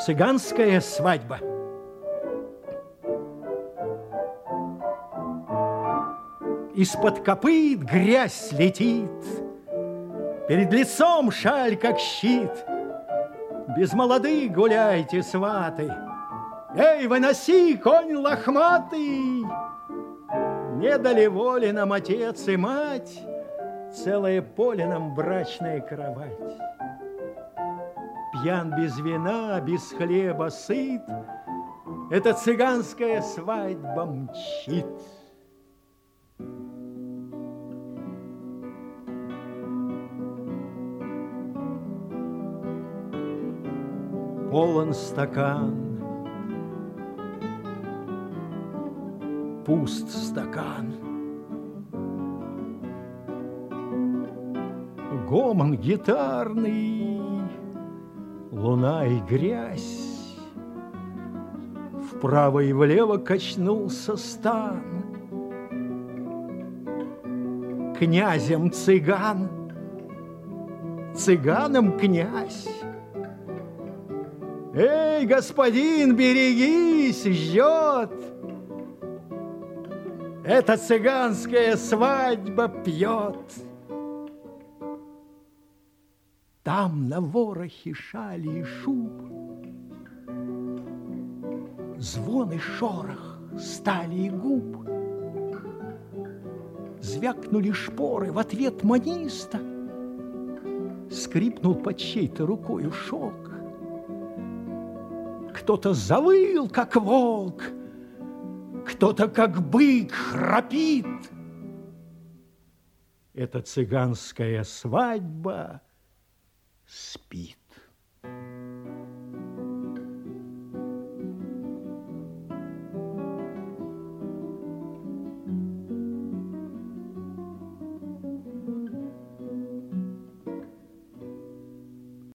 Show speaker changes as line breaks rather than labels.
Цыганская свадьба. Из-под копыт грязь летит, перед лицом шаль, как щит. Без молодых гуляйте, сваты. Эй, выноси, конь лохматый! Не дали воли нам отец и мать, целое поле нам брачная кровать. Пьян без вина, без хлеба сыт, эта цыганская свадьба мчит. Полон стакан, пуст стакан. Гомон гитарный, луна и грязь. Вправо и влево качнулся стан. Князем цыган, цыганом князь. Эй, господин, берегись, ждет. Эта цыганская свадьба пьет. Там на ворохе шали и шуб звон и шорох стали и губ. Звякнули шпоры в ответ маниста. Скрипнул под чьей-то рукою шелк. Кто-то завыл, как волк, кто-то, как бык, храпит. Эта цыганская свадьба спит.